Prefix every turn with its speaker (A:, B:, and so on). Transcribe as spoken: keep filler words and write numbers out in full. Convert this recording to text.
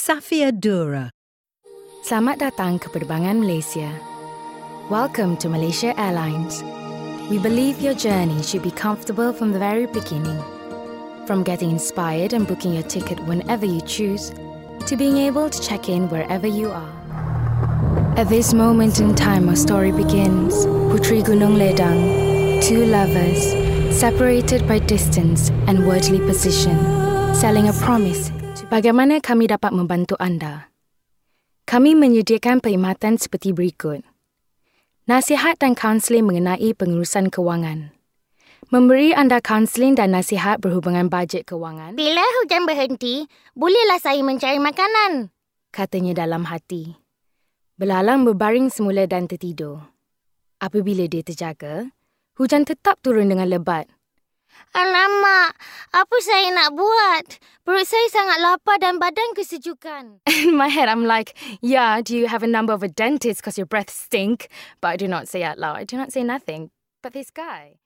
A: Safia Dura.
B: Selamat datang ke penerbangan Malaysia. Welcome to Malaysia Airlines. We believe your journey should be comfortable from the very beginning. From getting inspired and booking your ticket whenever you choose, to being able to check in wherever you are. At this moment in time, our story begins. Puteri Gunung Ledang, two lovers, separated by distance and worldly position, selling a promise. Bagaimana kami dapat membantu anda? Kami menyediakan perkhidmatan seperti berikut. Nasihat dan kaunseling mengenai pengurusan kewangan. Memberi anda kaunseling dan nasihat berhubungan bajet kewangan.
C: Bila hujan berhenti, bolehlah saya mencari makanan,
B: Katanya dalam hati. Belalang berbaring semula dan tertidur. Apabila dia terjaga, hujan tetap turun dengan lebat.
C: Alamak, apa saya nak buat? Perut saya sangat lapar dan badan kesejukan.
B: In my head, I'm like, yeah, do you have a number of a dentist because your breath stink? But I do not say out loud. I do not say nothing. But this guy...